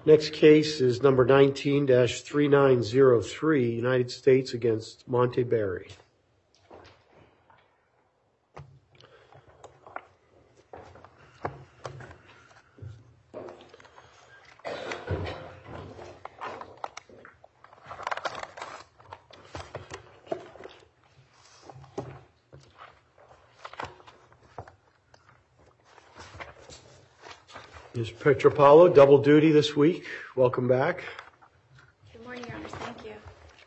Next case is number 19-3903, United States against Monte Berry. Ms. Pietropalo, double duty this week. Welcome back. Good morning, Your Honors. Thank you.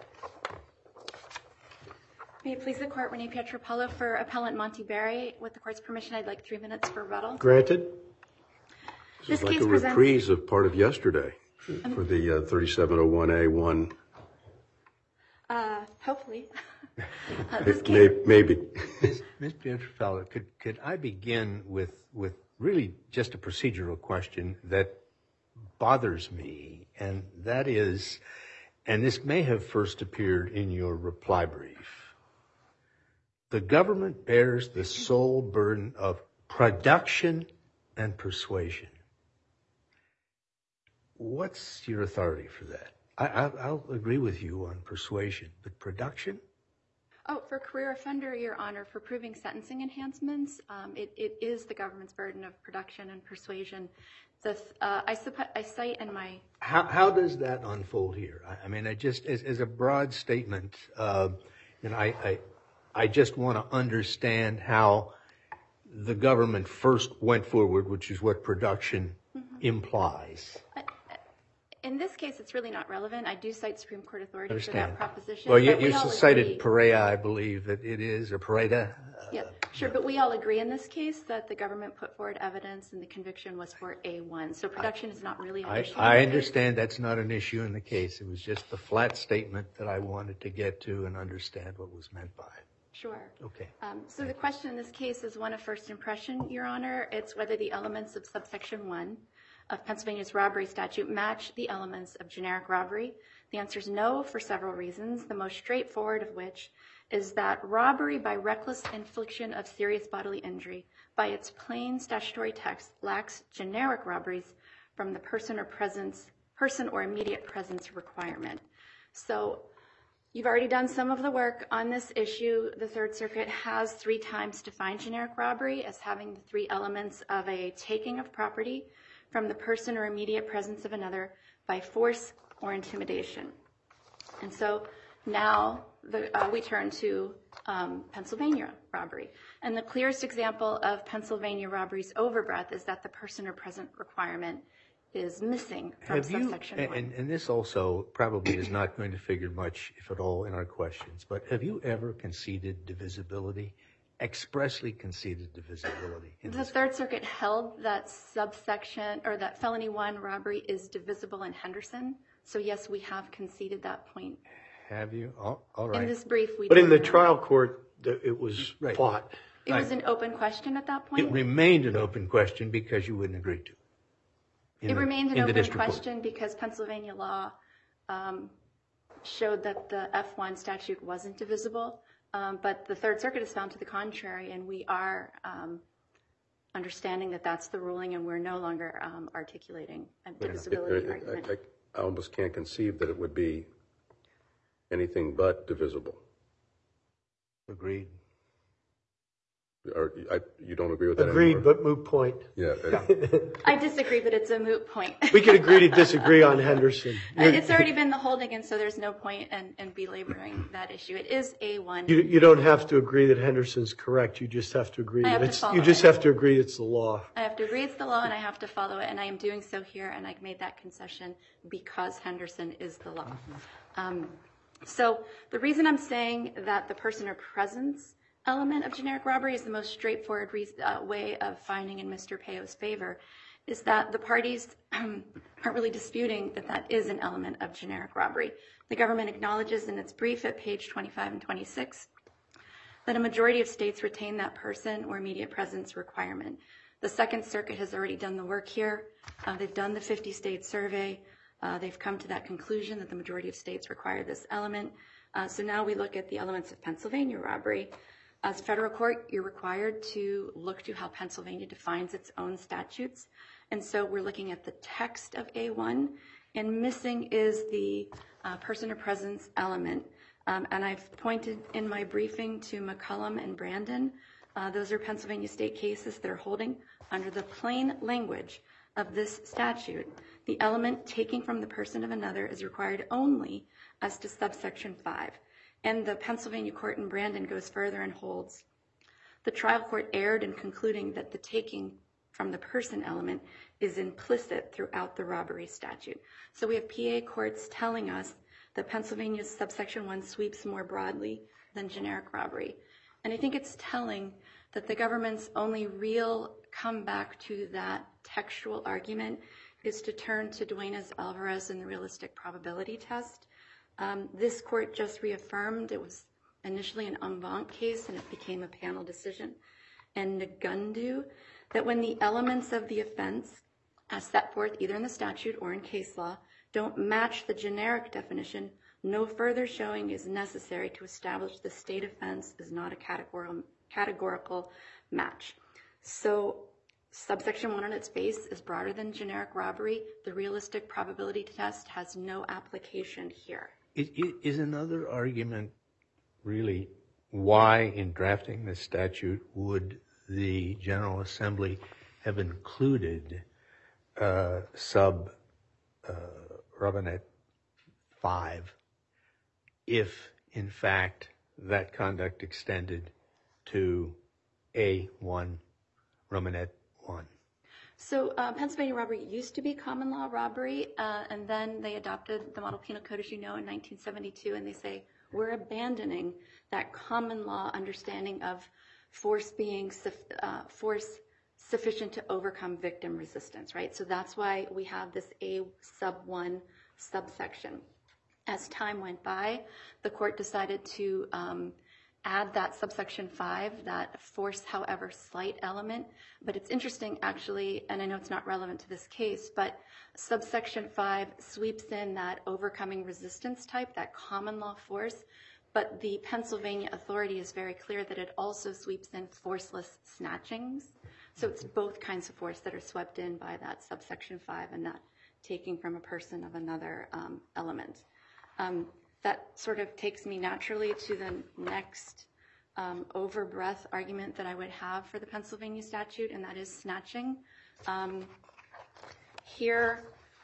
May it please the Court, Renee Pietropalo for Appellant Monte Berry. With the Court's permission, I'd like 3 minutes for rebuttal. Granted. This is like a reprise of part of yesterday for the 3701A1. Hopefully. Maybe. Ms. Pietropalo, could I begin with really just a procedural question that bothers me, and that is, and this may have first appeared in your reply brief, the government bears the sole burden of production and persuasion. What's your authority for that? I'll agree with you on persuasion, but production? Oh, for career offender, Your Honor, for proving sentencing enhancements, it is the government's burden of production and persuasion. I cite in my... How does that unfold here? I mean, I just, as a broad statement, and I just want to understand how the government first went forward, which is what production implies. In this case, it's really not relevant. I do cite Supreme Court authority for that proposition. Well, you cited Perea, I believe that it is, or Pareda. Yeah, sure, but we all agree in this case that the government put forward evidence and the conviction was for A1. So production is not really an issue. I understand that's not an issue in the case. It was just the flat statement that I wanted to get to and understand what was meant by it. Sure. Okay. So the question in this case is one of first impression, Your Honor. It's whether the elements of subsection 1 of Pennsylvania's robbery statute match the elements of generic robbery. The answer is no for several reasons, the most straightforward of which is that robbery by reckless infliction of serious bodily injury by its plain statutory text lacks generic robberies from the person or immediate presence requirement. So you've already done some of the work on this issue. The Third Circuit has 3 times defined generic robbery as having the 3 elements of a taking of property from the person or immediate presence of another by force or intimidation. And so now we turn to Pennsylvania robbery. And the clearest example of Pennsylvania robbery's overbreadth is that the person or present requirement is missing from subsection 1. And this also probably is not going to figure much, if at all, in our questions, but have you ever conceded divisibility? Expressly conceded divisibility. The Third Circuit held that subsection or that felony 1 robbery is divisible in Henderson. So yes, we have conceded that point. Have you? All right. In this brief, we But did in the not. trial court, it was fought. It was an open question at that point. It remained an open question because you wouldn't agree to. It remained an open question because Pennsylvania law showed that the F1 statute wasn't divisible. But the Third Circuit has found to the contrary, and we are understanding that that's the ruling, and we're no longer articulating a divisibility argument. I almost can't conceive that it would be anything but divisible. Agreed. Or you don't agree with that Agreed, anymore? but moot point. Yeah. I disagree, but it's a moot point. We can agree to disagree on Henderson. It's already been the holding, and so there's no point in belaboring that issue. It is A1. You don't have to agree that Henderson's correct. You just have to agree. Have to agree it's the law. I have to agree it's the law, and I have to follow it, and I am doing so here, and I've made that concession because Henderson is the law. So the reason I'm saying that the person or presence element of generic robbery is the most straightforward way of finding in Mr. Payo's favor is that the parties aren't really disputing that that is an element of generic robbery. The government acknowledges in its brief at page 25 and 26 that a majority of states retain that person or immediate presence requirement. The Second Circuit has already done the work here. They've done the 50-state survey. They've come to that conclusion that the majority of states require this element. So now we look at the elements of Pennsylvania robbery. As federal court, you're required to look to how Pennsylvania defines its own statutes. And so we're looking at the text of A1, and missing is the person or presence element. And I've pointed in my briefing to McCullum and Brandon. Those are Pennsylvania state cases that are holding under the plain language of this statute. The element taking from the person of another is required only as to subsection 5. And the Pennsylvania court in Brandon goes further and holds the trial court erred in concluding that the taking from the person element is implicit throughout the robbery statute. So we have PA courts telling us that Pennsylvania's subsection 1 sweeps more broadly than generic robbery. And I think it's telling that the government's only real comeback to that textual argument is to turn to Duenas-Alvarez and the realistic probability test. This court just reaffirmed, it was initially an en banc case and it became a panel decision, and Ngundu, that when the elements of the offense as set forth either in the statute or in case law don't match the generic definition, no further showing is necessary to establish the state offense is not a categorical match. So subsection 1 on its face is broader than generic robbery. The realistic probability test has no application here. Is another argument really why in drafting this statute would the General Assembly have included sub Robinette 5 if in fact that conduct extended to A1 Romanet 1? So Pennsylvania robbery used to be common law robbery, and then they adopted the Model Penal Code, as you know, in 1972, and they say, we're abandoning that common law understanding of force being force sufficient to overcome victim resistance, right? So that's why we have this A sub 1 subsection. As time went by, the court decided to add that subsection 5, that force however slight element. But it's interesting actually, and I know it's not relevant to this case, but subsection 5 sweeps in that overcoming resistance type, that common law force. But the Pennsylvania authority is very clear that it also sweeps in forceless snatchings. So it's both kinds of force that are swept in by that subsection 5 and not taking from a person of another element. That sort of takes me naturally to the next over-breath argument that I would have for the Pennsylvania statute, and that is snatching. Here,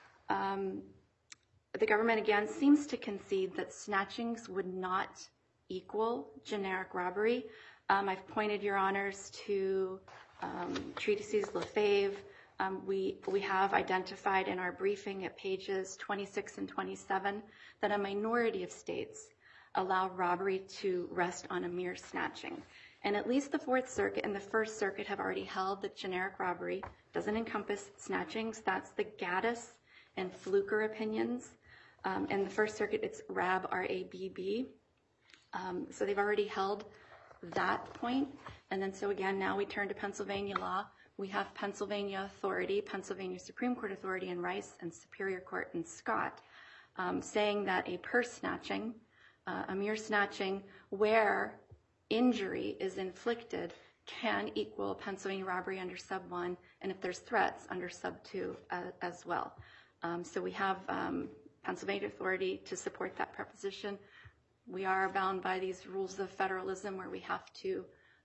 the government again seems to concede that snatchings would not equal generic robbery. I've pointed, Your Honors, to treatises Lefebvre. We have identified in our briefing at pages 26 and 27 that a minority of states allow robbery to rest on a mere snatching. And at least the Fourth Circuit and the First Circuit have already held that generic robbery doesn't encompass snatchings. That's the Gaddis and Fluker opinions. In the First Circuit, it's RAB, R-A-B-B. So they've already held that point. And then so again, now we turn to Pennsylvania law. We have Pennsylvania authority, Pennsylvania Supreme Court authority in Rice and Superior Court in Scott, saying that a purse snatching, a mere snatching where injury is inflicted can equal Pennsylvania robbery under sub 1, and if there's threats under sub 2 as well. So we have Pennsylvania authority to support that proposition. We are bound by these rules of federalism where we have to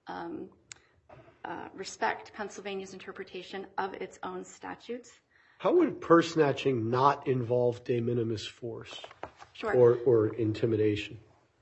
respect Pennsylvania's interpretation of its own statutes. How would purse snatching not involve de minimis force? Sure. Or intimidation?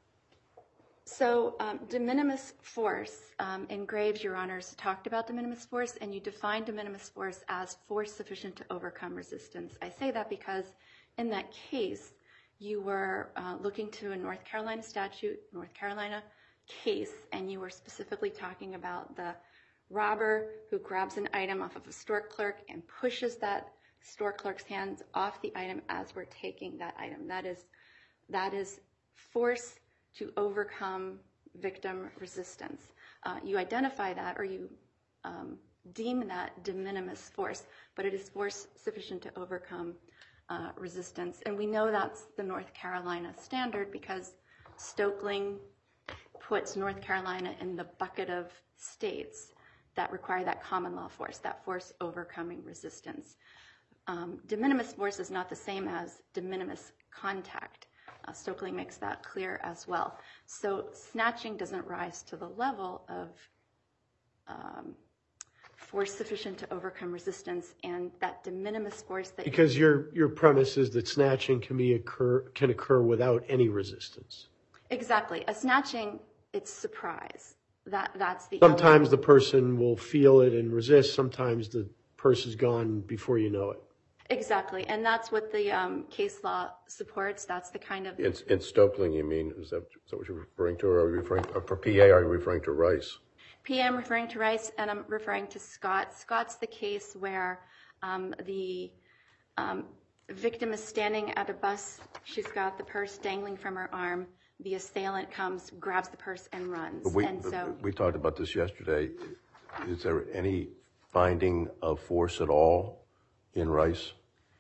So de minimis force, in Graves, Your Honors, talked about de minimis force, and you define de minimis force as force sufficient to overcome resistance. I say that because in that case, you were looking to a North Carolina statute, North Carolina case, and you were specifically talking about the robber who grabs an item off of a store clerk and pushes that store clerk's hands off the item as we're taking that item. That is force to overcome victim resistance. You identify that, or you deem that de minimis force, but it is force sufficient to overcome resistance. And we know that's the North Carolina standard because Stoeckling puts North Carolina in the bucket of states that require that common law force, that force overcoming resistance. De minimis force is not the same as de minimis contact. Stokely makes that clear as well. So snatching doesn't rise to the level of force sufficient to overcome resistance, and that de minimis force that because your premise is that snatching can occur without any resistance. Exactly. A snatching, it's surprise. That's the Sometimes element. the person will feel it and resist. Sometimes the purse is gone before you know it. Exactly, and that's what the case law supports. That's the kind of... In Stokely, you mean, is that what you're referring to, or are you referring, for PA, are you referring to Rice? PA, I'm referring to Rice, and I'm referring to Scott. Scott's the case where the victim is standing at a bus. She's got the purse dangling from her arm. The assailant comes, grabs the purse, and runs. We talked about this yesterday. Is there any finding of force at all in Rice?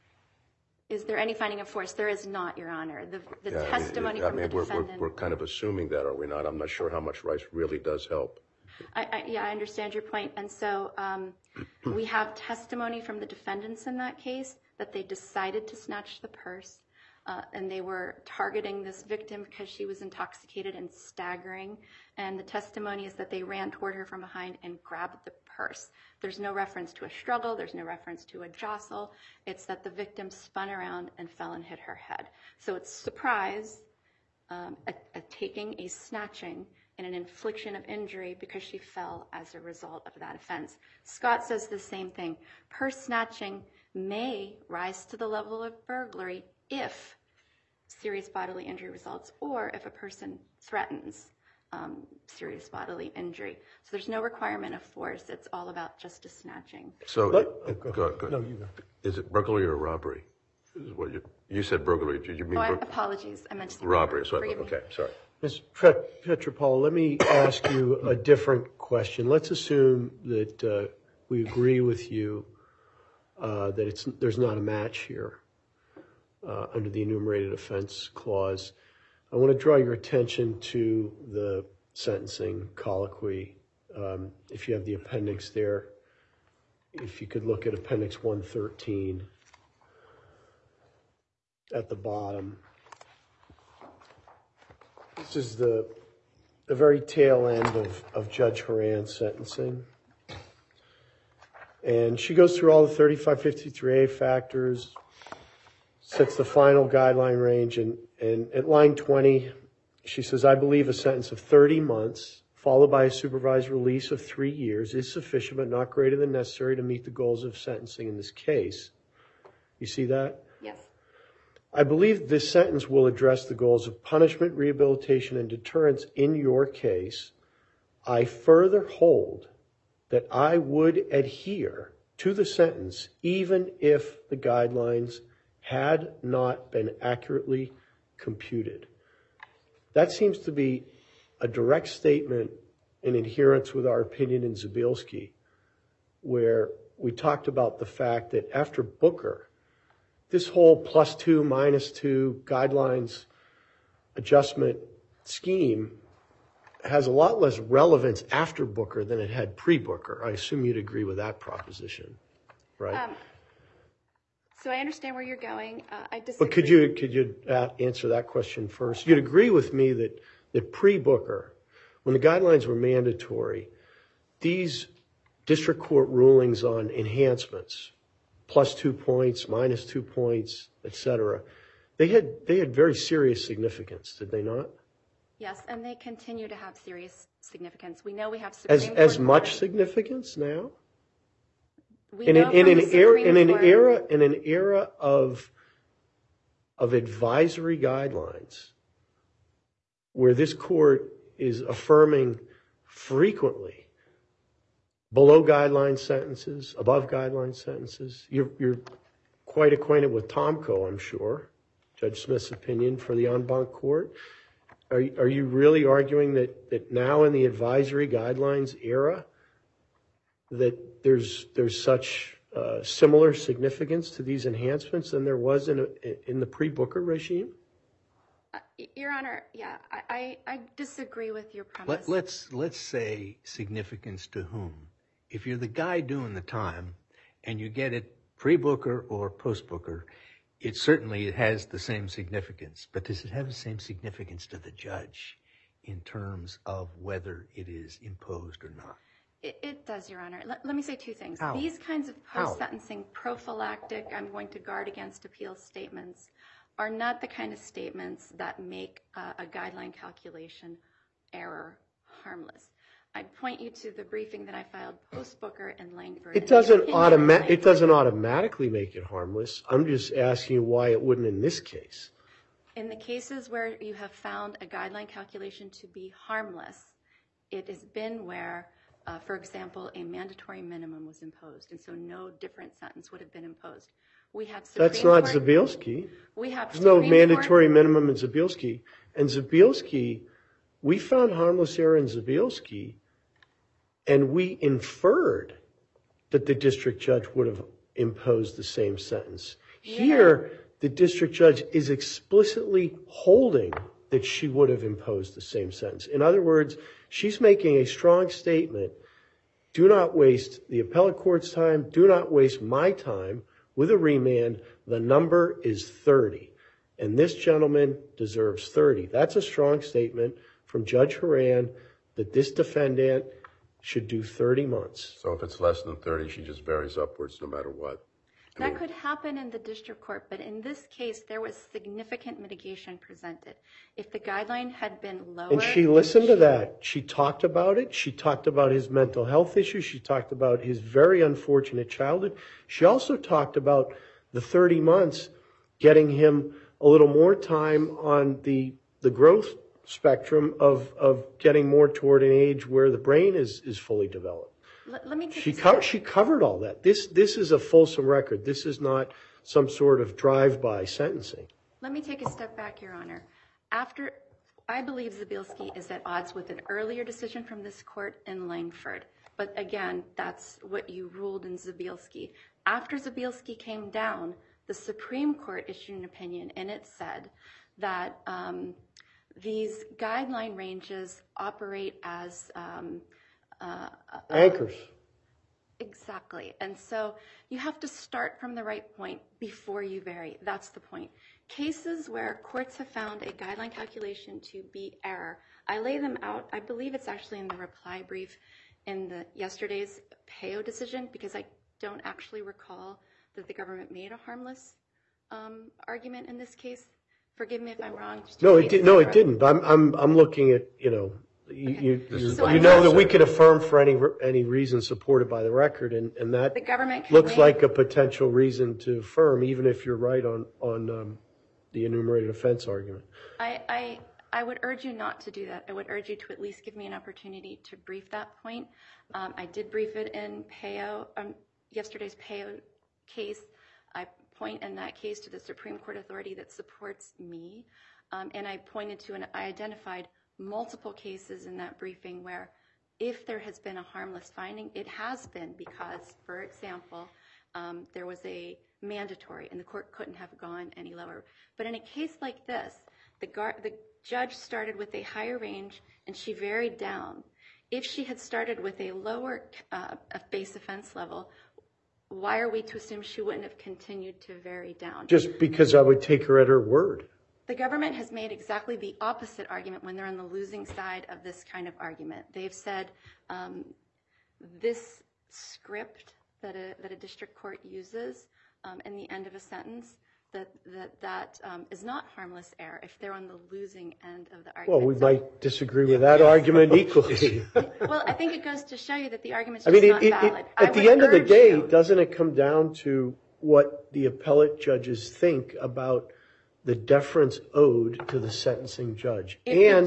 Is there any finding of force? There is not, Your Honor. The testimony from the defendant... We're kind of assuming that, are we not? I'm not sure how much Rice really does help. I understand your point. And so we have testimony from the defendants in that case that they decided to snatch the purse, and they were targeting this victim because she was intoxicated and staggering. And the testimony is that they ran toward her from behind and grabbed the purse. There's no reference to a struggle. There's no reference to a jostle. It's that the victim spun around and fell and hit her head. So it's surprise, a taking, a snatching, and an infliction of injury because she fell as a result of that offense. Scott says the same thing. Purse snatching may rise to the level of burglary if serious bodily injury results or if a person threatens serious bodily injury. So there's no requirement of force. It's all about just a snatching. So, go ahead. No, you go. Is it burglary or robbery? Is what you said burglary. Did you mean apologies. I meant to say robbery. So, Forgive me. okay, sorry. Ms. Petropoulos, let me ask you a different question. Let's assume that we agree with you that there's not a match here under the enumerated offense clause. I want to draw your attention to the sentencing colloquy. If you have the appendix there, if you could look at Appendix 113 at the bottom. This is the very tail end of Judge Horan's sentencing. And she goes through all the 3553A factors, sets the final guideline range, and at line 20, she says, I believe a sentence of 30 months followed by a supervised release of 3 years is sufficient but not greater than necessary to meet the goals of sentencing in this case. You see that? Yes. I believe this sentence will address the goals of punishment, rehabilitation, and deterrence in your case. I further hold that I would adhere to the sentence even if the guidelines had not been accurately computed. That seems to be a direct statement in adherence with our opinion in Zabielski, where we talked about the fact that after Booker, this whole +2, -2 guidelines adjustment scheme has a lot less relevance after Booker than it had pre-Booker. I assume you'd agree with that proposition, right? So I understand where you're going. I disagree. But could you answer that question first? You'd agree with me that pre-Booker, when the guidelines were mandatory, these district court rulings on enhancements, +2 points, -2 points, etc., they had very serious significance, did they not? Yes, and they continue to have serious significance. We know we have Supreme Court as much significance now? In an era of advisory guidelines, where this court is affirming frequently below guideline sentences, above guideline sentences. You're quite acquainted with Tomko, I'm sure, Judge Smith's opinion for the en banc court. Are you really arguing that now in the advisory guidelines era that there's such similar significance to these enhancements than there was in the pre-Booker regime? Your Honor, yeah, I disagree with your premise. Let's say significance to whom? if you're the guy doing the time and you get it pre-Booker or post-Booker, it certainly has the same significance. But does it have the same significance to the judge in terms of whether it is imposed or not? It does, Your Honor. Let me say two things. How? These kinds of post-sentencing prophylactic, I'm going to guard against appeal statements, are not the kind of statements that make a guideline calculation error harmless. I'd point you to the briefing that I filed post-Booker and Langford. It doesn't automatically make it harmless. I'm just asking you why it wouldn't in this case. In the cases where you have found a guideline calculation to be harmless, it has been where, for example, a mandatory minimum was imposed, and so no different sentence would have been imposed. We have That's not Zabielski. There's no mandatory minimum in Zabielski. And Zabielski, we found harmless error in Zabielski, and we inferred that the district judge would have imposed the same sentence. Here, the district judge is explicitly holding that she would have imposed the same sentence. In other words, she's making a strong statement. Do not waste the appellate court's time. Do not waste my time with a remand. The number is 30. And this gentleman deserves 30. That's a strong statement from Judge Horan that this defendant should do 30 months. So if it's less than 30, she just varies upwards no matter what. That could happen in the district court, but in this case, there was significant mitigation presented. If the guideline had been lower... And she listened to that. She talked about it. She talked about his mental health issues. She talked about his very unfortunate childhood. She also talked about the 30 months getting him a little more time on the growth spectrum of getting more toward an age where the brain is fully developed. Let me take She covered all that. This is a fulsome record. This is not some sort of drive-by sentencing. Let me take a step back, Your Honor. I believe Zabielski is at odds with an earlier decision from this court in Langford. But again, that's what you ruled in Zabielski. After Zabielski came down, the Supreme Court issued an opinion, and it said that these guideline ranges operate as... anchors. Exactly. And so you have to start from the right point before you vary. That's the point. Cases where courts have found a guideline calculation to be error, I lay them out. I believe it's actually in the reply brief in yesterday's Payo decision, because I don't actually recall that the government made a harmless argument in this case. Forgive me if I'm wrong. No, it didn't. I'm looking at, you know that we can affirm for any reason supported by the record, and that the government looks like a potential reason to affirm, even if you're right on the enumerated offense argument. I would urge you not to do that. I would urge you to at least give me an opportunity to brief that point. I did brief it in Payo, yesterday's Payo case. I point in that case to the Supreme Court authority that supports me, and I pointed to and I identified multiple cases in that briefing where if there has been a harmless finding, it has been because, for example, there was a mandatory and the court couldn't have gone any lower. But in a case like this, the judge started with a higher range and she varied down. If she had started with a lower base offense level, why are we to assume she wouldn't have continued to vary down? Just because I would take her at her word. The government has made exactly the opposite argument when they're on the losing side of this kind of argument. They've said this script that a district court uses in the end of a sentence, that is not harmless error if they're on the losing end of the argument. Well, we might disagree with that argument equally. Well, I think it goes to show you that the argument's just not valid. At the end of the day, doesn't it come down to what the appellate judges think about the deference owed to the sentencing judge and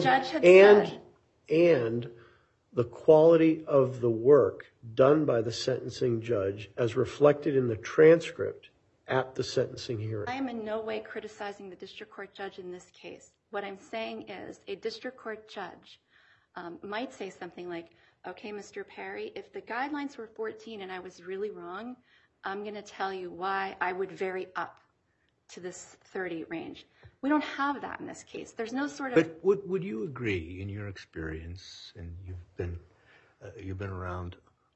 the quality of the work done by the sentencing judge as reflected in the transcript at the sentencing hearing? I am in no way criticizing the district court judge in this case. What I'm saying is a district court judge might say something like, okay, Mr. Perry, if the guidelines were 14 and I was really wrong, I'm going to tell you why I would vary up to this 30 range. We don't have that in this case. There's no sort of... But would you agree, in your experience, and you've been around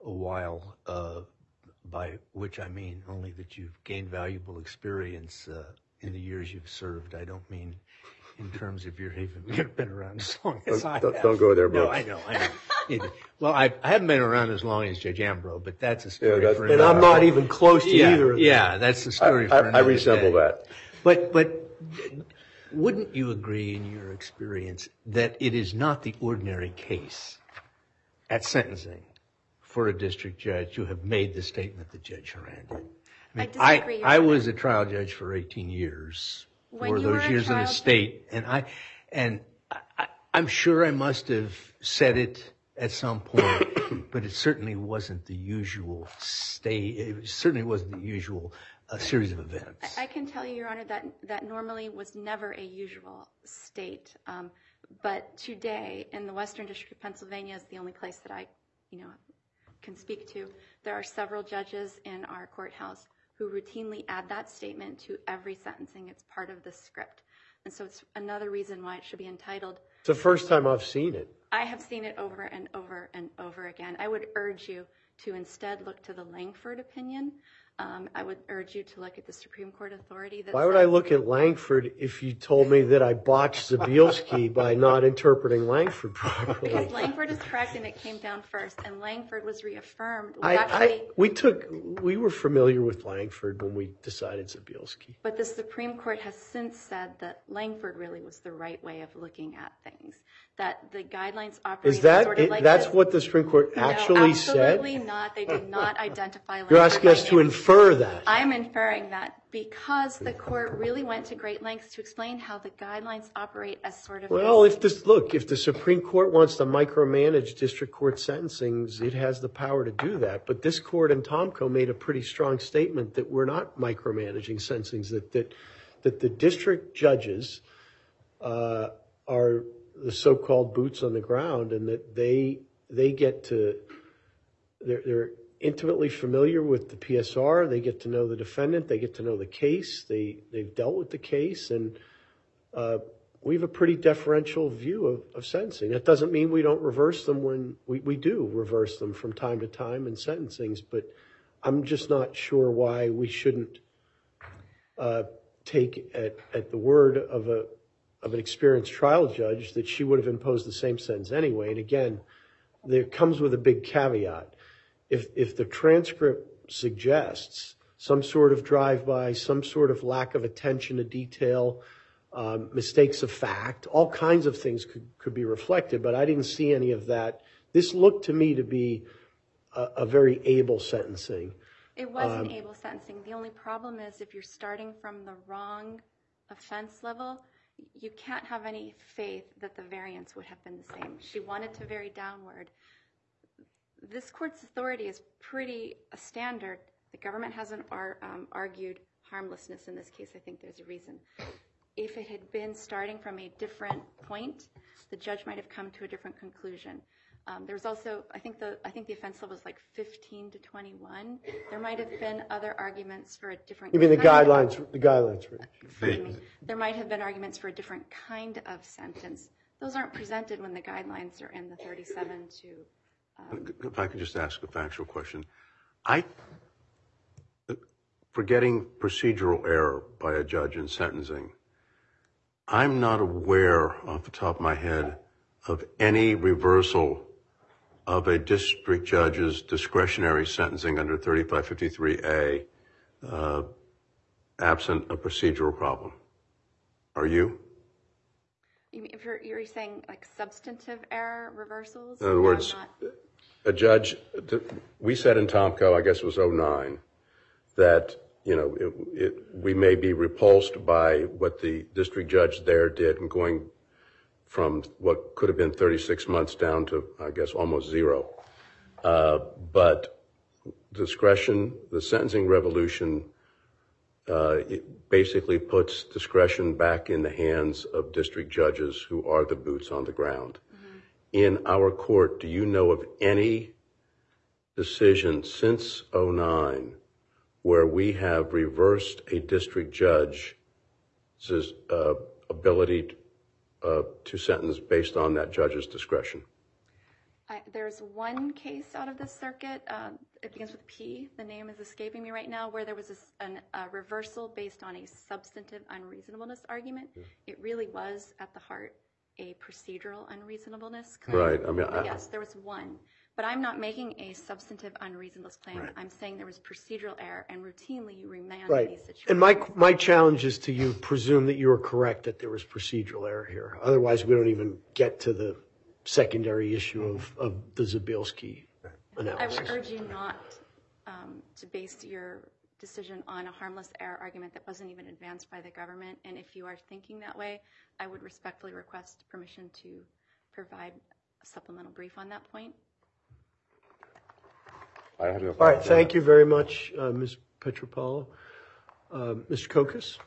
a while, by which I mean only that you've gained valuable experience in the years you've served. I don't mean in terms of you've been around as long as I have. Don't go there, No, Brooks. I know. Well, I haven't been around as long as Judge Ambrose, but that's a story for And another. I'm not even close to either of them. Yeah, that's the story for another I resemble day. that. But wouldn't you agree in your experience that it is not the ordinary case at sentencing for a district judge to have made the statement that Judge Horan did? I disagree, Your I Honor. was a trial judge for 18 years, When for you were those a years in the trial state, and I'm sure I must have said it at some point, but it certainly wasn't the usual it certainly wasn't the usual series of events. I can tell you, Your Honor, that normally was never a usual state. But today, in the Western District of Pennsylvania, is the only place that I, can speak to. There are several judges in our courthouse who routinely add that statement to every sentencing. It's part of the script. And so it's another reason why it should be entitled. It's the first time I've seen it. I have seen it over and over and over again. I would urge you to instead look to the Langford opinion. I would urge you to look at the Supreme Court authority. Why would I look at Langford if you told me that I botched Zabielski by not interpreting Langford properly? Because Langford is correct and it came down first, and Langford was reaffirmed. We were familiar with Langford when we decided Zabielski. But the Supreme Court has since said that Langford really was the right way of looking at things. That the guidelines operate Is that sort of like that's this. what the Supreme Court actually said? Absolutely not. They did not identify Langford. You're asking us by to name. infer that. I'm inferring that because the court really went to great lengths to explain how the guidelines operate as sort of. Well, if the Supreme Court wants to micromanage district court sentencings, it has the power to do that. But this court in Tomko made a pretty strong statement that we're not micromanaging sentencings, that the district judges are the so-called boots on the ground, and that they get to they're intimately familiar with the PSR. They get to know the defendant. They get to know the case. They've dealt with the case, and we have a pretty deferential view of sentencing. That doesn't mean we don't reverse them when we do reverse them from time to time in sentencings, but I'm just not sure why we shouldn't take at the word of an experienced trial judge that she would have imposed the same sentence anyway. And again, there comes with a big caveat. If the transcript suggests some sort of drive-by, some sort of lack of attention to detail, mistakes of fact, all kinds of things could be reflected, but I didn't see any of that. This looked to me to be a very able sentencing. It was an able sentencing. The only problem is if you're starting from the wrong offense level, you can't have any faith that the variance would have been the same. She wanted to vary downward. This court's authority is pretty standard. The government hasn't argued harmlessness in this case. I think there's a reason. If it had been starting from a different point, the judge might have come to a different conclusion. There's also, I think the offense level was like 15 to 21. There might have been other arguments for a different. You mean the guidelines? The guidelines. There might have been arguments for a different kind of sentence. Those aren't presented when the guidelines are in the 37 to. If I could just ask a factual question. Forgetting procedural error by a judge in sentencing, I'm not aware off the top of my head of any reversal of a district judge's discretionary sentencing under 3553A absent a procedural problem. Are you? If you're saying like substantive error reversals? In other words, a judge, we said in Tomko, I guess it was 2009, that, we may be repulsed by what the district judge there did and going from what could have been 36 months down to, I guess, almost 0. But discretion, the sentencing revolution, it basically puts discretion back in the hands of district judges who are the boots on the ground. Mm-hmm. In our court, do you know of any decision since 2009 where we have reversed a district judge's ability to sentence based on that judge's discretion? There's one case out of this circuit. It begins with P. The name is escaping me right now, where there was a reversal based on a substantive unreasonableness argument. It really was at the heart a procedural unreasonableness claim. Right. I mean, yes, there was one. But I'm not making a substantive unreasonableness claim. Right. I'm saying there was procedural error, and routinely you remand these situations. And my challenge is to you presume that you are correct that there was procedural error here. Otherwise, we don't even get to the secondary issue of the Zabilski analysis. I would urge you not to base your decision on a harmless error argument that wasn't even advanced by the government. And if you are thinking that way, I would respectfully request permission to provide a supplemental brief on that point. I have no All right, thank you very much, Ms. Petropalo. Mr. Kokos?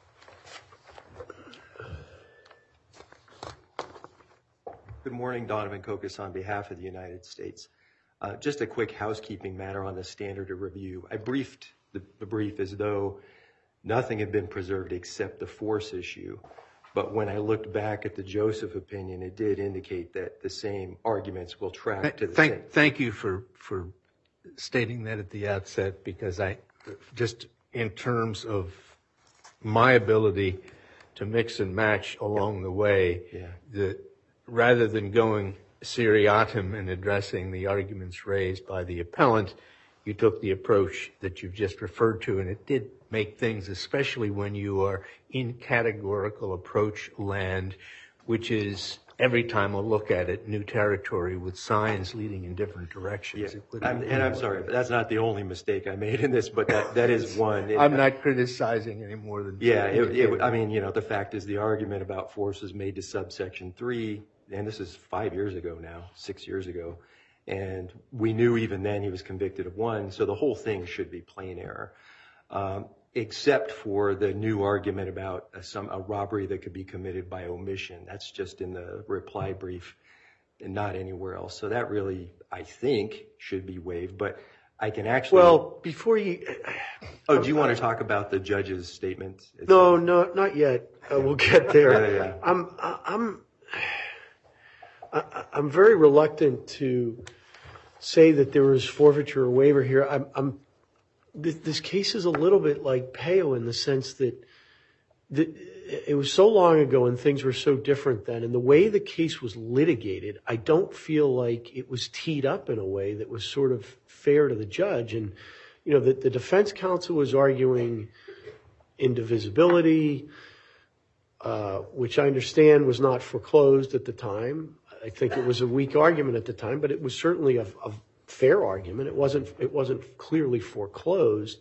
Good morning, Donovan Kokos on behalf of the United States. Just a quick housekeeping matter on the standard of review. I briefed the brief as though nothing had been preserved except the force issue. But when I looked back at the Joseph opinion, it did indicate that the same arguments will track to the same. Thank you for stating that at the outset, because just in terms of my ability to mix and match along the way, rather than going seriatim and addressing the arguments raised by the appellant, you took the approach that you've just referred to, and it did make things, especially when you are in categorical approach land, which is every time I look at it, new territory with signs leading in different directions. Yeah. I'm sorry, but that's not the only mistake I made in this, but that is one. I'm not criticizing any more than... Yeah, I mean, the fact is the argument about force was made to subsection 3, and this is 5 years ago now, 6 years ago, and we knew even then he was convicted of 1, so the whole thing should be plain error. Except for the new argument about a robbery that could be committed by omission. That's just in the reply brief and not anywhere else. So that really, I think, should be waived. But I can actually... Well, before you... Oh, do you want to talk about the judge's statement? No, not yet. We'll get there. Yeah. I'm very reluctant to say that there was forfeiture or waiver here. This case is a little bit like Peo in the sense that it was so long ago and things were so different then. And the way the case was litigated, I don't feel like it was teed up in a way that was sort of fair to the judge. And, the defense counsel was arguing indivisibility, which I understand was not foreclosed at the time. I think it was a weak argument at the time, but it was certainly a fair argument. It wasn't clearly foreclosed.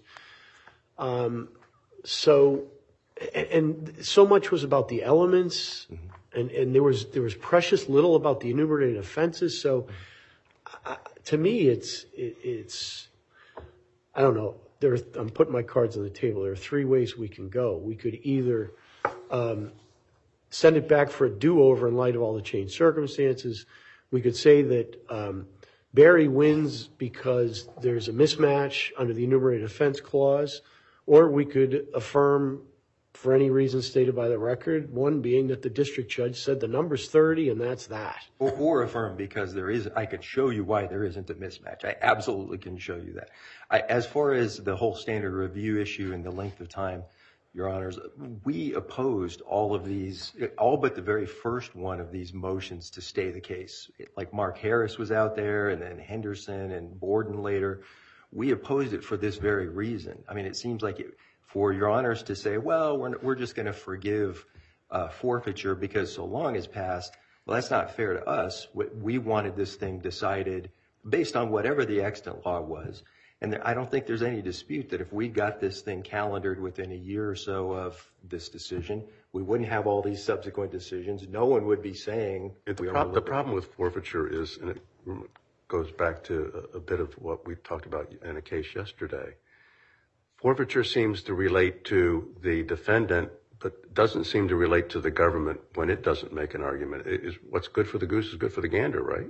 So much was about the elements, and there was precious little about the enumerated offenses. So to me, it's I don't know. I'm putting my cards on the table. There are 3 ways we can go. We could either send it back for a do-over in light of all the changed circumstances. We could say that Barry wins because there's a mismatch under the enumerated offense clause, or we could affirm for any reason stated by the record, one being that the district judge said the number's 30 and that's that. Or affirm because I could show you why there isn't a mismatch. I absolutely can show you that. As far as the whole standard review issue and the length of time, Your Honors, we opposed all of these, all but the very first one of these motions to stay the case. Like Mark Harris was out there, and then Henderson and Borden later. We opposed it for this very reason. I mean, it seems like for Your Honors to say, well, we're just going to forgive forfeiture because so long has passed. Well, that's not fair to us. We wanted this thing decided based on whatever the extant law was. And I don't think there's any dispute that if we got this thing calendared within a year or so of this decision, we wouldn't have all these subsequent decisions. No one would be saying... The problem with forfeiture is, and it goes back to a bit of what we talked about in a case yesterday, forfeiture seems to relate to the defendant, but doesn't seem to relate to the government when it doesn't make an argument. What's good for the goose is good for the gander, right?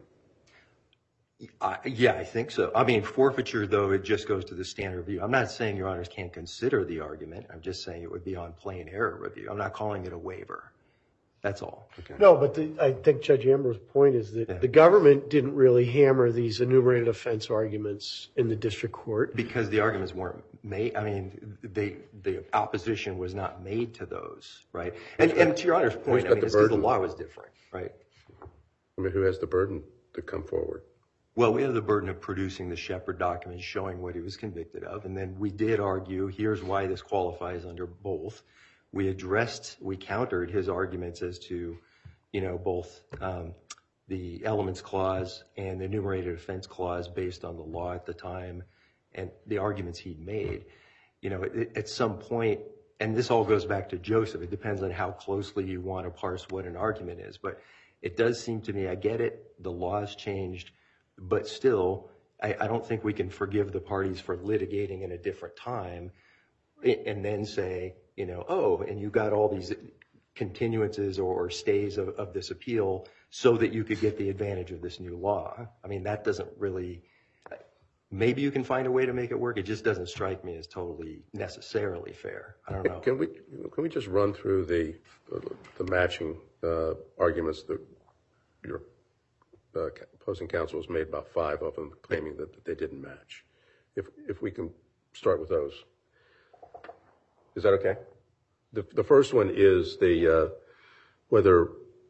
Yeah, I think so. I mean, forfeiture, though, it just goes to the standard review. I'm not saying Your Honors can't consider the argument. I'm just saying it would be on plain error review. I'm not calling it a waiver. That's all. No, but I think Judge Amber's point is that the government didn't really hammer these enumerated offense arguments in the district court. Because the arguments weren't made. I mean, the opposition was not made to those, right? And to your Honor's point, I mean, it's because the law was different, right? I mean, who has the burden to come forward? Well, we have the burden of producing the Shepard documents showing what he was convicted of. And then we did argue, here's why this qualifies under both. We countered his arguments as to, both the elements clause and the enumerated offense clause based on the law at the time and the arguments he'd made. At some point, and this all goes back to Joseph, it depends on how closely you want to parse what an argument is. But it does seem to me, I get it, the law has changed, but still, I don't think we can forgive the parties for litigating in a different time and then say, and you got all these continuances or stays of this appeal so that you could get the advantage of this new law. I mean, that doesn't really, maybe you can find a way to make it work. It just doesn't strike me as totally necessarily fair. I don't know. Can we just run through the matching arguments that your opposing counsel has made, about 5 of them claiming that they didn't match? If we can start with those. Is that okay? The first one is whether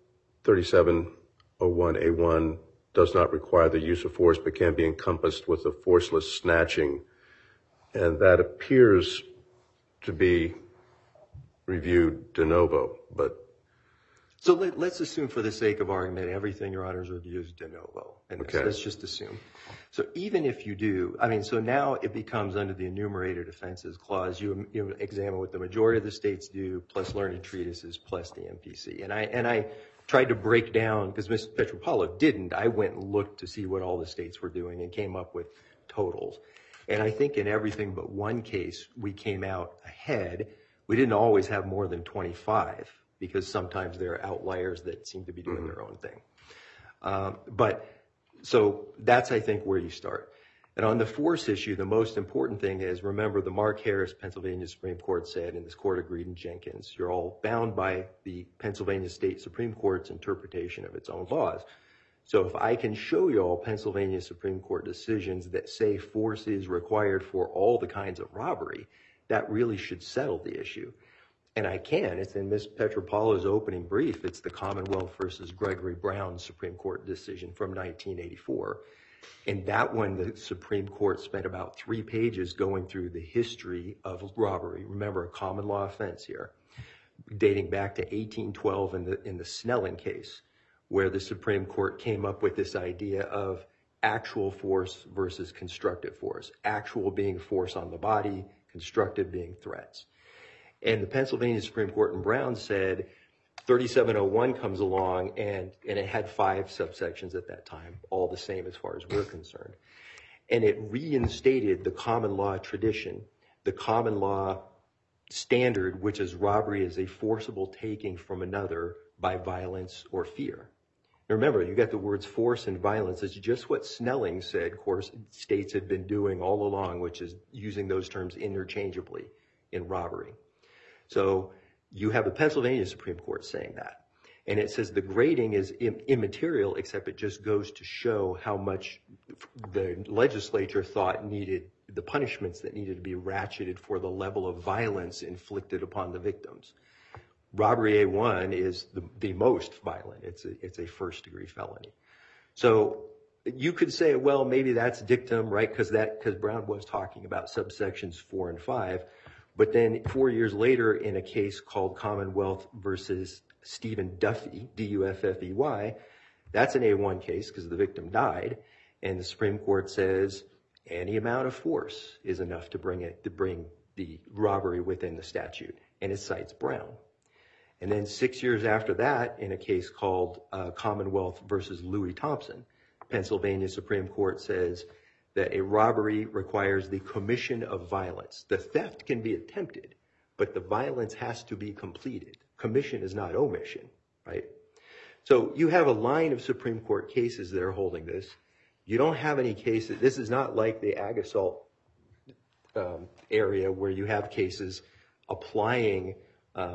3701A1 does not require the use of force but can be encompassed with a forceless snatching. And that appears to be reviewed de novo. So let's assume for the sake of argument, everything Your Honor's reviews de novo. And let's just assume. So even if you do, so now it becomes under the enumerated offenses clause, you examine what the majority of the states do, plus learned treatises, plus the MPC. And I tried to break down, because Ms. Petropaulo didn't, I went and looked to see what all the states were doing and came up with totals. And I think in everything but one case, we came out ahead. We didn't always have more than 25. Because sometimes there are outliers that seem to be doing their own thing. So that's, I think, where you start. And on the force issue, the most important thing is, remember the Mark Harris Pennsylvania Supreme Court said, and this court agreed in Jenkins, you're all bound by the Pennsylvania State Supreme Court's interpretation of its own laws. So if I can show you all Pennsylvania Supreme Court decisions that say force is required for all the kinds of robbery, that really should settle the issue. And I can. It's in Ms. Petropaulo's opening brief. It's the Commonwealth versus Gregory Brown Supreme Court decision from 1984. And that one, the Supreme Court spent about 3 pages going through the history of robbery. Remember, a common law offense here, dating back to 1812 in the Snelling case, where the Supreme Court came up with this idea of actual force versus constructive force. Actual being force on the body, constructive being threats. And the Pennsylvania Supreme Court in Brown said 3701 comes along, and it had 5 subsections at that time, all the same as far as we're concerned. And it reinstated the common law tradition, the common law standard, which is robbery is a forcible taking from another by violence or fear. Now remember, you got the words force and violence. It's just what Snelling said, of course, states had been doing all along, which is using those terms interchangeably in robbery. So you have the Pennsylvania Supreme Court saying that. And it says the grading is immaterial, except it just goes to show how much the legislature thought needed, the punishments that needed to be ratcheted for the level of violence inflicted upon the victims. Robbery A1 is the most violent. It's a first-degree felony. So you could say, well, maybe that's dictum, right? Because Brown was talking about subsections 4 and 5. But then 4 years later, in a case called Commonwealth versus Stephen Duffy, D-U-F-F-E-Y, that's an A1 case because the victim died. And the Supreme Court says any amount of force is enough to bring the robbery within the statute. And it cites Brown. And then 6 years after that, in a case called Commonwealth versus Louis Thompson, Pennsylvania Supreme Court says that a robbery requires the commission of violence. The theft can be attempted, but the violence has to be completed. Commission is not omission, right? So you have a line of Supreme Court cases that are holding this. You don't have any cases. This is not like the ag assault area where you have cases applying,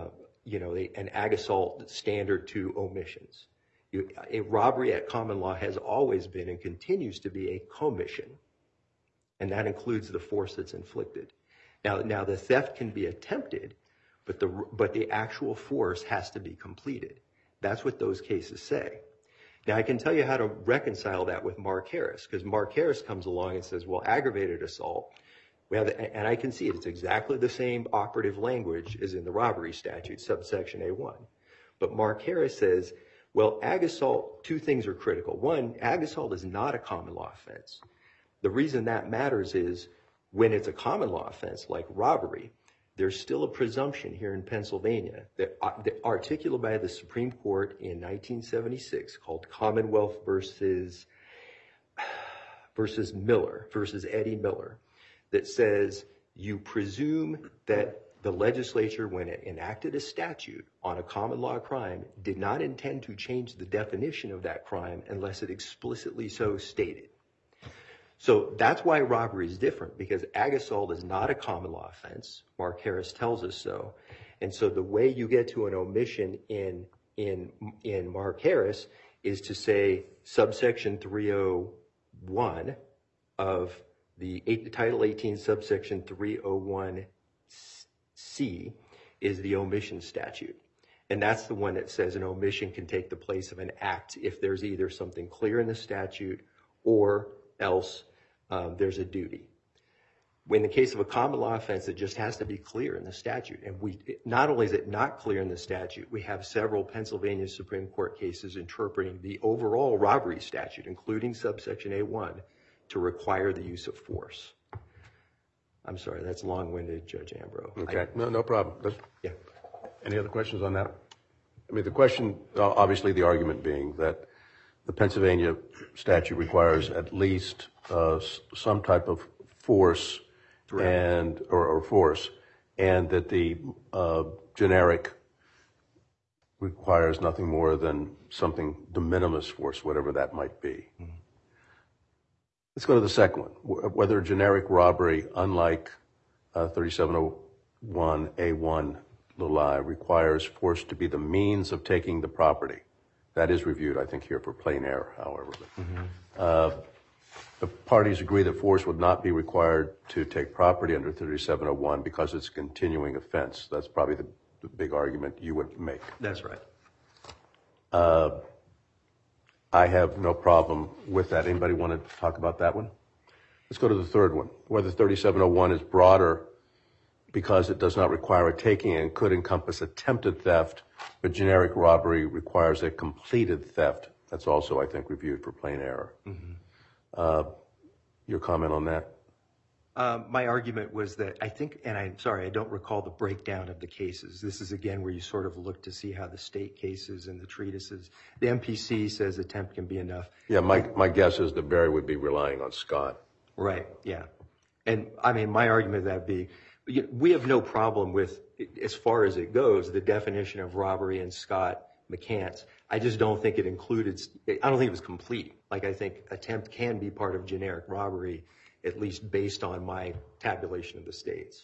an ag assault standard to omissions. A robbery at common law has always been and continues to be a commission, and that includes the force that's inflicted. Now the theft can be attempted, but the actual force has to be completed. That's what those cases say. Now, I can tell you how to reconcile that with Mark Harris, because Mark Harris comes along and says, well, aggravated assault, and I can see it. It's exactly the same operative language as in the robbery statute, subsection A1. But Mark Harris says, well, ag assault, two things are critical. One, ag assault is not a common law offense. The reason that matters is when it's a common law offense like robbery, there's still a presumption here in Pennsylvania that articulated by the Supreme Court in 1976 called Commonwealth versus Eddie Miller, that says you presume that the legislature, when it enacted a statute on a common law crime, did not intend to change the definition of that crime unless it explicitly so stated. So that's why robbery is different, because ag assault is not a common law offense. Mark Harris tells us so. And so the way you get to an omission in Mark Harris is to say subsection 301 of the Title 18 subsection 301C is the omission statute. And that's the one that says an omission can take the place of an act if there's either something clear in the statute or else there's a duty. In the case of a common law offense, it just has to be clear in the statute. And not only is it not clear in the statute, we have several Pennsylvania Supreme Court cases interpreting the overall robbery statute, including subsection A1, to require the use of force. I'm sorry, that's long-winded, Judge Ambrose. Okay, no problem. Yeah. Any other questions on that? I mean, the question, obviously the argument being that the Pennsylvania statute requires at least some type of force or force, and that the generic requires nothing more than something de minimis force, whatever that might be. Mm-hmm. Let's go to the second one. Whether generic robbery, unlike 3701A1 I, requires force to be the means of taking the property. That is reviewed, I think, here for plain error, however. Mm-hmm. The parties agree that force would not be required to take property under 3701 because it's a continuing offense. That's probably the big argument you would make. That's right. I have no problem with that. Anybody want to talk about that one? Let's go to the third one. Whether 3701 is broader because it does not require a taking and could encompass attempted theft, but generic robbery requires a completed theft. That's also, I think, reviewed for plain error. Mm-hmm. Your comment on that? My argument was that I think, and I'm sorry, I don't recall the breakdown of the cases. This is, again, where you sort of look to see how the state cases and the treatises. The MPC says attempt can be enough. Yeah, my guess is that Barry would be relying on Scott. Right, yeah. And, I mean, my argument that would be, we have no problem with, as far as it goes, the definition of robbery in Scott McCants. I just don't think it included, I don't think it was complete. Like, I think attempt can be part of generic robbery, at least based on my tabulation of the states.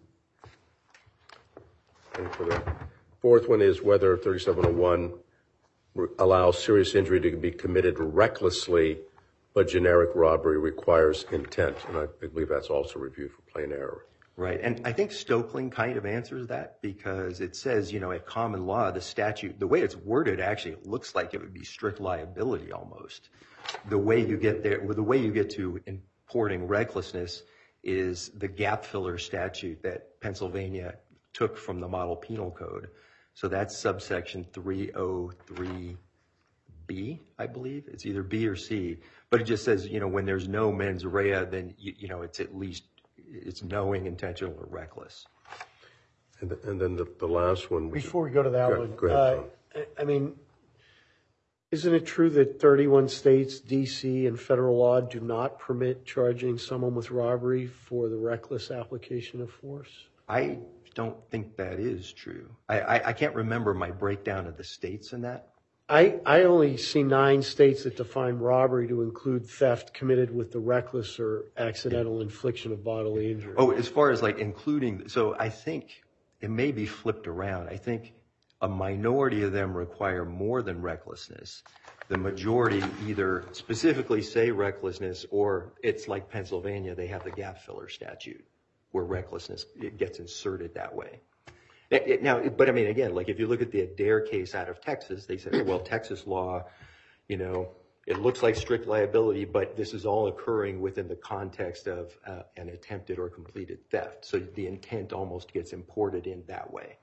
And for the fourth one is whether 3701 allows serious injury to be committed recklessly, but generic robbery requires intent. And I believe that's also reviewed for plain error. Right, and I think Stoeckling kind of answers that because it says, at common law, the statute, the way it's worded, actually, it looks like it would be strict liability almost. The way you get there, the way you get to importing recklessness is the gap filler statute that Pennsylvania took from the model penal code. So that's subsection 303B, I believe. It's either B or C, but it just says, when there's no mens rea, then, it's at least, it's knowing, intentional, or reckless. And then the last one. Before we go to that one, go ahead, I mean, isn't it true that 31 states, D.C., and federal law do not permit charging someone with robbery for the reckless application of force? I don't think that is true. I can't remember my breakdown of the states in that. I only see 9 states that define robbery to include theft committed with the reckless or accidental infliction of bodily injury. Oh, as far as like including, so I think it may be flipped around. I think A minority of them require more than recklessness. The majority either specifically say recklessness, or it's like Pennsylvania, they have the gap filler statute where recklessness, it gets inserted that way. Now, but I mean, again, like if you look at the Adair case out of Texas, they said, well, Texas law, you know, it looks like strict liability, but this is all occurring within the context of an attempted or completed theft. So the intent almost gets imported in that way.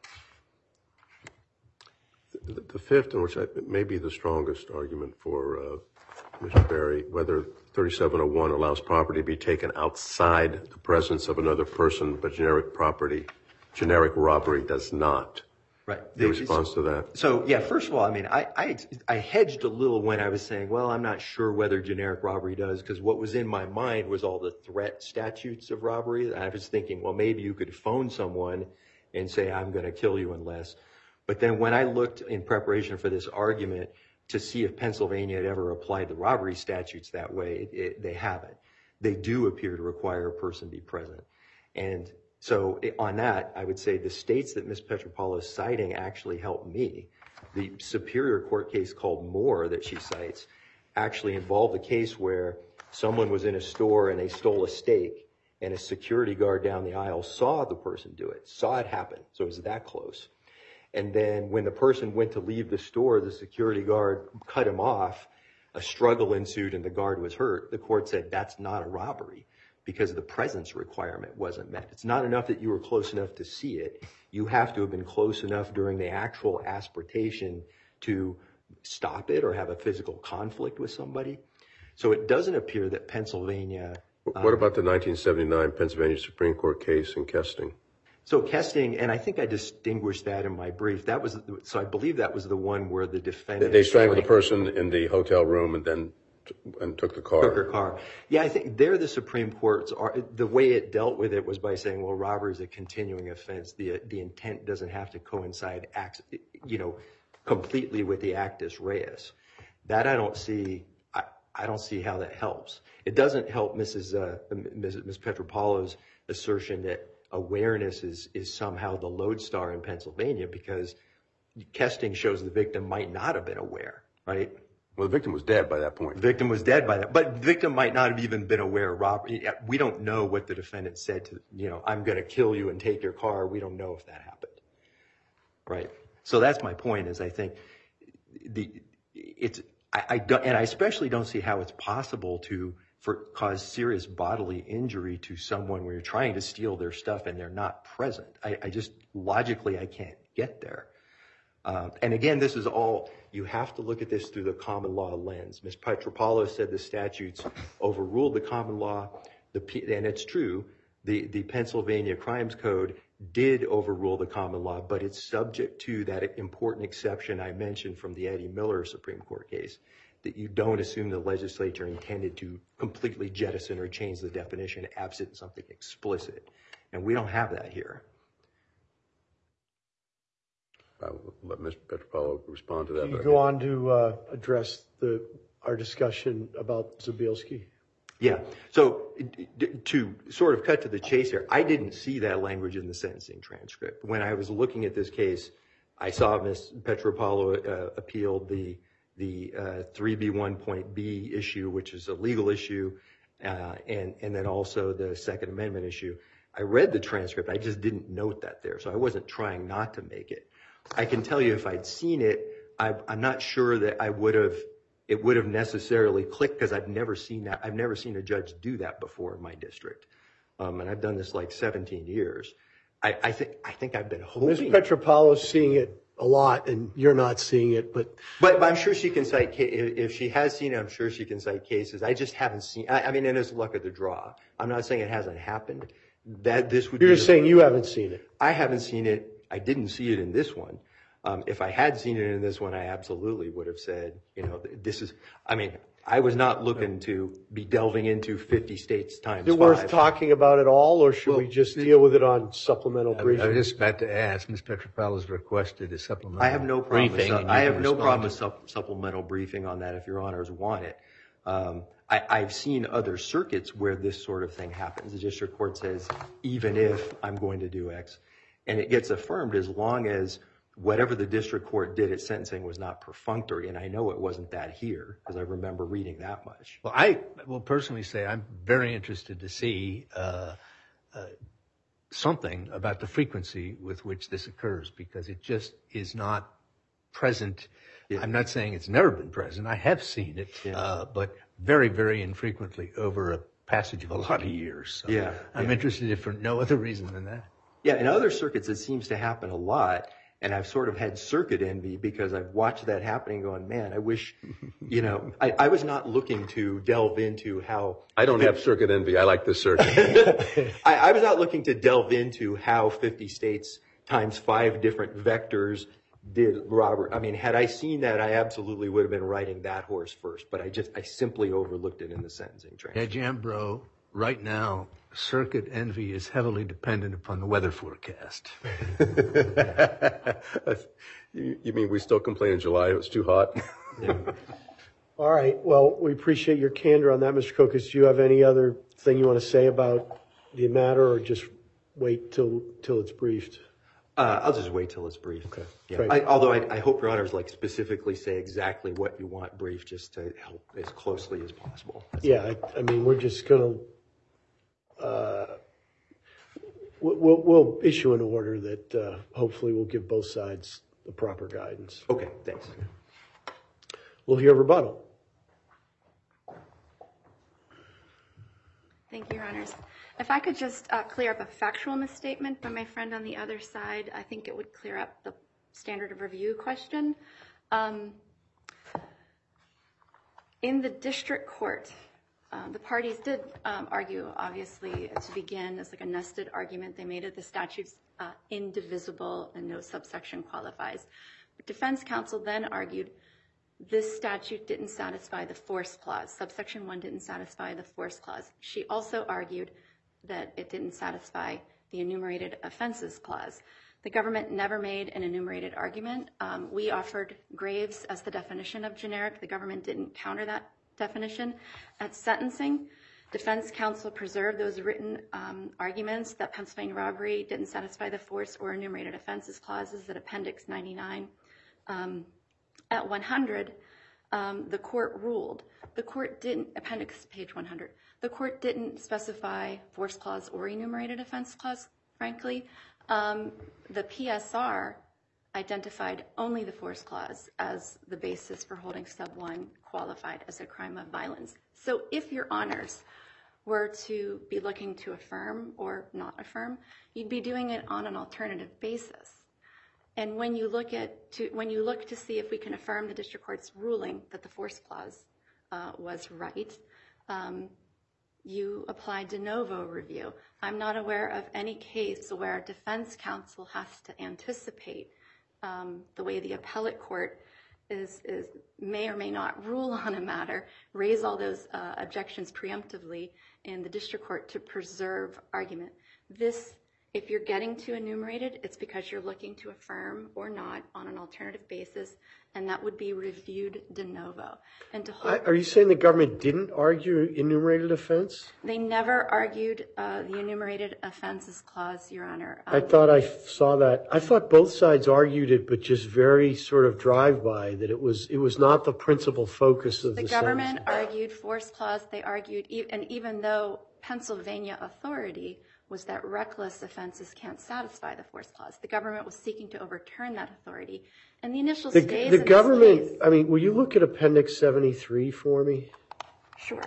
The fifth, which may be the strongest argument for Mr. Berry, whether 3701 allows property to be taken outside the presence of another person, but generic robbery does not. Right. Your response to that? So, yeah, first of all, I mean, I hedged a little when I was saying, well, I'm not sure whether generic robbery does, because what was in my mind was all the threat statutes of robbery. I was thinking, well, maybe you could phone someone and say, I'm going to kill you unless. But then when I looked in preparation for this argument to see if Pennsylvania had ever applied the robbery statutes that way, they haven't. They do appear to require a person be present. And so on that, I would say the states that Ms. Petropoulos is citing actually helped me. The Superior Court case called Moore that she cites actually involved a case where someone was in a store and they stole a steak, and a security guard down the aisle saw the person do it, saw it happen. So it was that close. And then when the person went to leave the store, the security guard cut him off. A struggle ensued and the guard was hurt. The court said that's not a robbery because the presence requirement wasn't met. It's not enough that you were close enough to see it. You have to have been close enough during the actual asportation to stop it or have a physical conflict with somebody. So it doesn't appear that Pennsylvania... What about the 1979 Pennsylvania Supreme Court case in Kesting? So Kesting, and I think I distinguished that in my brief. So I believe that was the one where the defendant... They strangled the person in the hotel room and then took the car. Took her car. Yeah, I think there the Supreme Court's... The way it dealt with it was by saying, well, robbery is a continuing offense. The intent doesn't have to coincide, completely with the actus reus. That I don't see... I don't see how that helps. It doesn't help Ms. Petropoulos' assertion that awareness is somehow the lodestar in Pennsylvania, because Kesting shows the victim might not have been aware, right? Well, the victim was dead by that point. The victim was dead by that, but the victim might not have even been aware of robbery. We don't know what the defendant said to, I'm going to kill you and take your car. We don't know if that happened, right? So that's my point. Is I think I especially don't see how it's possible to cause serious bodily injury to someone when you're trying to steal their stuff and they're not present. I just logically I can't get there. And again, this is all, you have to look at this through the common law lens. Ms. Petropoulos said the statutes overruled the common law, and it's true. The Pennsylvania Crimes Code did overrule the common law, but it's subject to that important exception I mentioned from the Eddie Miller Supreme Court case, that you don't assume the legislature intended to completely jettison or change the definition absent something explicit. And we don't have that here. I'll let Ms. Petropoulos respond to that. Can you go on to address our discussion about Zabielski? Yeah. So to sort of cut to the chase here, I didn't see that language in the sentencing transcript. When I was looking at this case, I saw Ms. Petropoulos appealed the 3B1.B issue, which is a legal issue, and then also the Second Amendment issue. I read the transcript. I just didn't note that there, so I wasn't trying not to make it. I can tell you if I'd seen it, I'm not sure that it would have necessarily clicked, because I've never seen that. I've never seen a judge do that before in my district, and I've done this like 17 years. I think I've been hoping. Ms. Petropoulos seeing it a lot, and you're not seeing it, but I'm sure she can cite. If she has seen it, I'm sure she can cite cases. I just haven't seen. I mean, and it's luck of the draw. I'm not saying it hasn't happened. That this would. You're just saying you haven't seen it. I haven't seen it. I didn't see it in this one. If I had seen it in this one, I absolutely would have said, this is. I mean, I was not looking to be delving into 50 states times 5. Is it worth talking about it all, or should we just deal with it on supplemental briefing? I was just about to ask. Ms. Petropoulos requested a supplemental I have no problem. briefing. I have no problem with supplemental briefing on that if your honors want it. I've seen other circuits where this sort of thing happens. The district court says, even if I'm going to do X, and it gets affirmed as long as whatever the district court did at sentencing was not perfunctory, and I know it wasn't that here because I remember reading that much. Well, I will personally say I'm very interested to see something about the frequency with which this occurs, because it just is not present. Yeah. I'm not saying it's never been present. I have seen it, but very, very infrequently over a passage of a lot of years. So I'm interested if for no other reason than that. Yeah, in other circuits, it seems to happen a lot. And I've sort of had circuit envy because I've watched that happening going, man, I wish, I was not looking to delve into how. I don't have circuit envy. I like this circuit. I was not looking to delve into how 50 states times 5 different vectors did robbery. I mean, had I seen that, I absolutely would have been riding that horse first. But I simply overlooked it in the sentencing transcript. Yeah, Jambro, right now, circuit envy is heavily dependent upon the weather forecast. You mean we still complain in July it was too hot? All right. Well, we appreciate your candor on that, Mr. Kokos. Do you have any other thing you want to say about the matter, or just wait till it's briefed? I'll just wait till it's briefed. Okay. Yeah. Although I hope Your Honors specifically say exactly what you want briefed, just to help as closely as possible. I mean, we're just going to we'll issue an order that hopefully will give both sides the proper guidance. Okay, thanks. We'll hear rebuttal. Thank you, Your Honors. If I could just clear up a factual misstatement by my friend on the other side, I think it would clear up the standard of review question. In the district court, the parties did argue, obviously, to begin as like a nested argument. They made it the statute's indivisible and no subsection qualifies. But defense counsel then argued this statute didn't satisfy the force clause. Subsection 1 didn't satisfy the force clause. She also argued that it didn't satisfy the enumerated offenses clause. The government never made an enumerated argument. We offered Graves as the definition of generic. The government didn't counter that definition. At sentencing, defense counsel preserved those written arguments that Pennsylvania robbery didn't satisfy the force or enumerated offenses clauses at Appendix 99. At 100, the court ruled. The court didn't, appendix page 100, the court didn't specify force clause or enumerated offense clause, frankly. The PSR identified only the force clause as the basis for holding sub 1 qualified as a crime of violence. So if Your Honors were to be looking to affirm or not affirm, you'd be doing it on an alternative basis. And when you look to see if we can affirm the district court's ruling that the force clause was right, you apply de novo review. I'm not aware of any case where defense counsel has to anticipate the way the appellate court may or may not rule on a matter, raise all those objections preemptively in the district court to preserve argument. This, if you're getting to enumerated, it's because you're looking to affirm or not on an alternative basis, and that would be reviewed de novo. And to hold, Are you saying the government didn't argue enumerated offense? they never argued the enumerated offenses clause, Your Honor. I thought I saw that. I thought both sides argued it, but just very sort of drive-by, that it was not the principal focus of the government sentence. argued force clause. They argued, and even though Pennsylvania authority was that reckless offenses can't satisfy the force clause, the government was seeking to overturn that authority. And the initial stays The in government, this case, I mean, will you look at Appendix 73 for me? sure.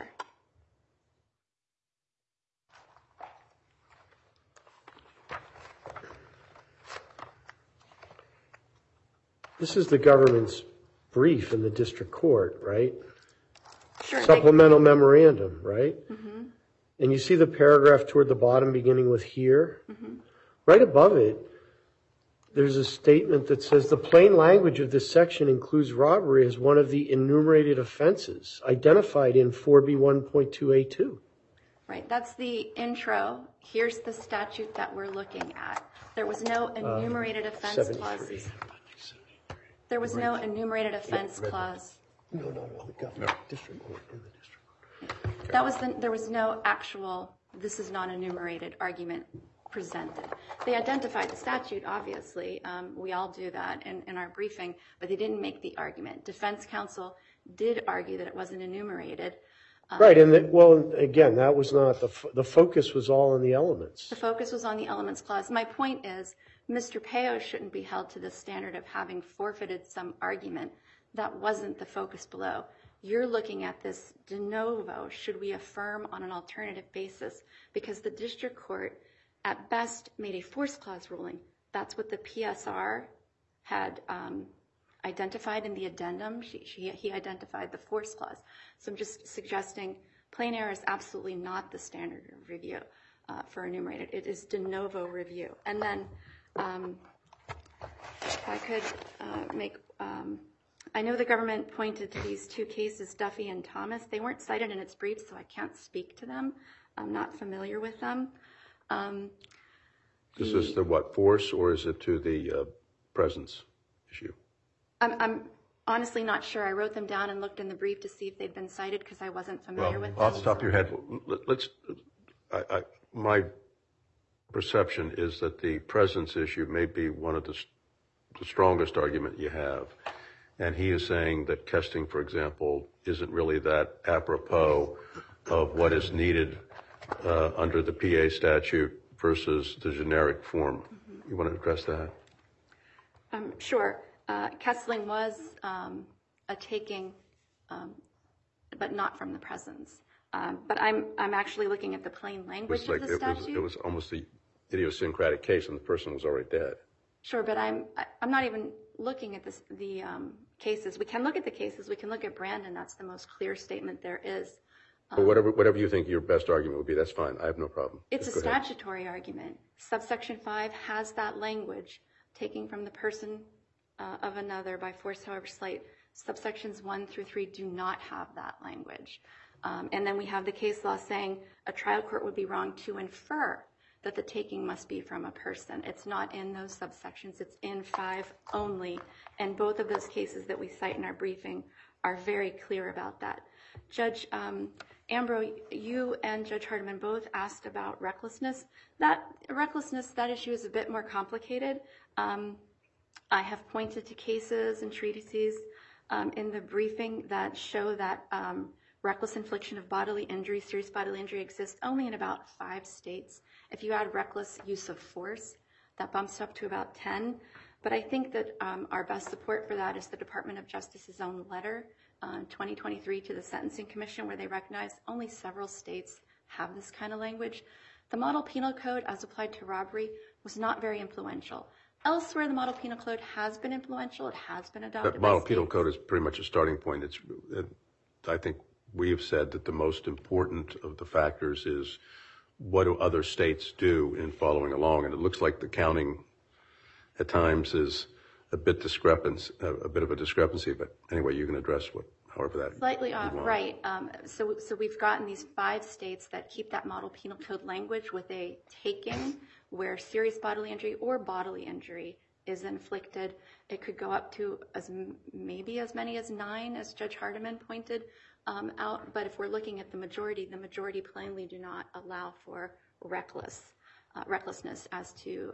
This is the government's brief in the district court, right? Sure. Supplemental memorandum, right? Mm-hmm. And you see the paragraph toward the bottom beginning with here? Mm-hmm. Right above it, there's a statement that says the plain language of this section includes robbery as one of the enumerated offenses identified in 4B1.2A2. Right, that's the intro. Here's the statute that we're looking at. There was no enumerated offense 73. clauses. There was no enumerated offense clause. No, the government, district court, in the district court. There was no actual, this is not enumerated argument presented. They identified the statute, obviously. We all do that in our briefing, but they didn't make the argument. Defense counsel did argue that it wasn't enumerated. Right, and again, that was not, the focus was all on the elements. The focus was on the elements clause. My point is, Mr. Peo shouldn't be held to the standard of having forfeited some argument. That wasn't the focus below. You're looking at this de novo, should we affirm on an alternative basis? Because the district court, at best, made a force clause ruling. That's what the PSR had identified in the addendum. He identified the force clause. So I'm just suggesting plain error is absolutely not the standard of review for enumerated. It is de novo review. And then if I could make, I know the government pointed to these two cases, Duffy and Thomas. They weren't cited in its brief, so I can't speak to them. I'm not familiar with them. Is this the what, force, or is it to the presence issue? I'm honestly not sure. I wrote them down and looked in the brief to see if they'd been cited because I wasn't familiar with them. Off the top of your head, my perception is that the presence issue may be one of the strongest argument you have. And he is saying that Kesting, for example, isn't really that apropos of what is needed under the PA statute versus the generic form. You want to address that? Sure. Kessling was a taking, but not from the presence. But I'm actually looking at the plain language of the statute. It was almost the idiosyncratic case, and the person was already dead. Sure, but I'm not even looking at the cases. We can look at the cases. We can look at Brandon. That's the most clear statement there is. But whatever you think your best argument would be, that's fine. I have no problem. It's a statutory argument. Subsection 5 has that language, taking from the person of another by force, however slight. Subsections 1 through 3 do not have that language. And then we have the case law saying a trial court would be wrong to infer that the taking must be from a person. It's not in those subsections. It's in 5 only. And both of those cases that we cite in our briefing are very clear about that. Judge Ambrose, you and Judge Hardiman both asked about recklessness. That issue is a bit more complicated. I have pointed to cases and treatises in the briefing that show that reckless infliction of bodily injury, serious bodily injury, exists only in about 5 states. If you add reckless use of force, that bumps up to about 10. But I think that our best support for that is the Department of Justice's own letter, 2023, to the Sentencing Commission, where they recognize only several states have this kind of language. The Model Penal Code, as applied to robbery, was not very influential. Elsewhere, the Model Penal Code has been influential. It has been adopted by That Model states. Penal Code is pretty much a starting point. I think we have said that the most important of the factors is what do other states do in following along. And it looks like the counting at times is a bit of a discrepancy. But anyway, you can address however that. Slightly off, right. So we've gotten these 5 states that keep that Model Penal Code language with a taking where serious bodily injury or bodily injury is inflicted. It could go up to maybe as many as 9, as Judge Hardiman pointed out. But if we're looking at the majority plainly do not allow for recklessness as to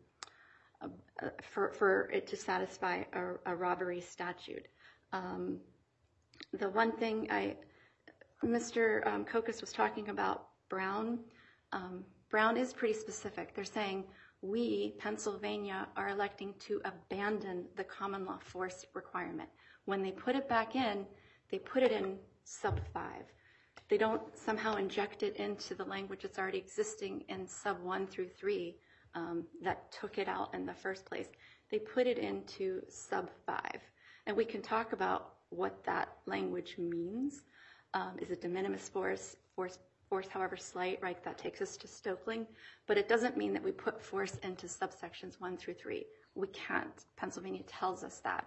for it to satisfy a robbery statute. The one thing Mr. Kokas was talking about Brown. Brown is pretty specific. They're saying we, Pennsylvania, are electing to abandon the common law force requirement. When they put it back in, they put it in sub 5. They don't somehow inject it into the language that's already existing in sub 1 through 3 that took it out in the first place. They put it into sub 5. And we can talk about what that language means. Is it de minimis force, however slight, right? That takes us to Stokeling. But it doesn't mean that we put force into subsections 1 through 3. We can't. Pennsylvania tells us that.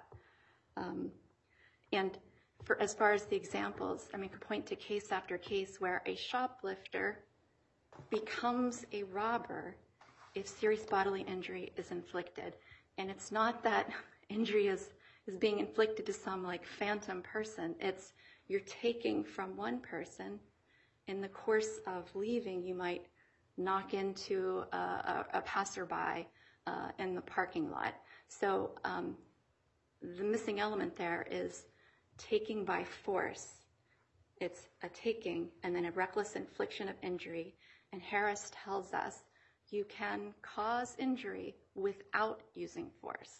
And as far as the examples, I could point to case after case where a shoplifter becomes a robber if serious bodily injury is inflicted. And it's not that injury is being inflicted to some phantom person. It's you're taking from one person. In the course of leaving, you might knock into a passerby in the parking lot. So the missing element there is taking by force. It's a taking and then a reckless infliction of injury. And Harris tells us you can cause injury without using force.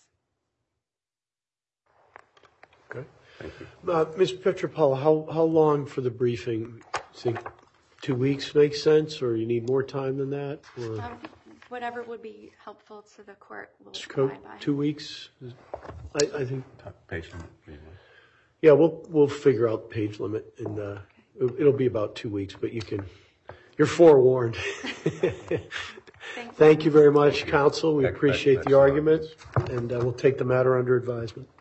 Okay. Thank you. Ms. Petropaulo, how long for the briefing? Think 2 weeks makes sense, or you need more time than that? Or Whatever would be helpful to the court will Mr. Cote, abide by. 2 weeks? I think. Patient. Yeah, we'll figure out page limit, and it'll be about 2 weeks. But you're forewarned. Thank you very much, counsel. We appreciate the argument, and we'll take the matter under advisement.